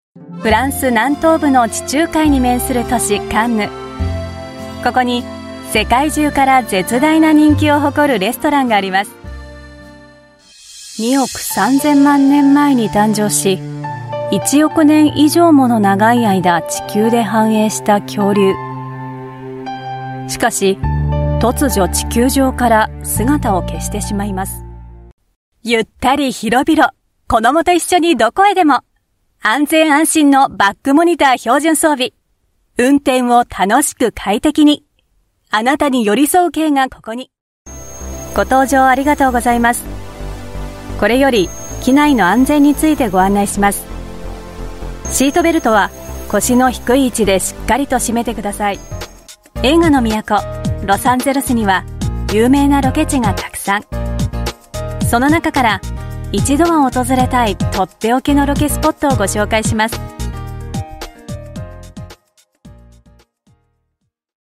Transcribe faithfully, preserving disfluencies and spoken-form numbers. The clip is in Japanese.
フランス南東部の地中海に面する都市カンヌ。ここに世界中から絶大な人気を誇るレストランがあります。におくさんぜんまんねんまえに誕生し、いちおくねん以上もの長い間地球で繁栄した恐竜。しかし突如地球上から姿を消してしまいます。ゆったり広々、子供と一緒にどこへでも。安全安心のバックモニター標準装備。運転を楽しく快適に。あなたに寄り添う系がここに。ご搭乗ありがとうございます。これより機内の安全についてご案内します。シートベルトは腰の低い位置でしっかりと締めてください。映画の都ロサンゼルスには有名なロケ地がたくさん。その中から一度は訪れたいとっておきのロケスポットをご紹介します。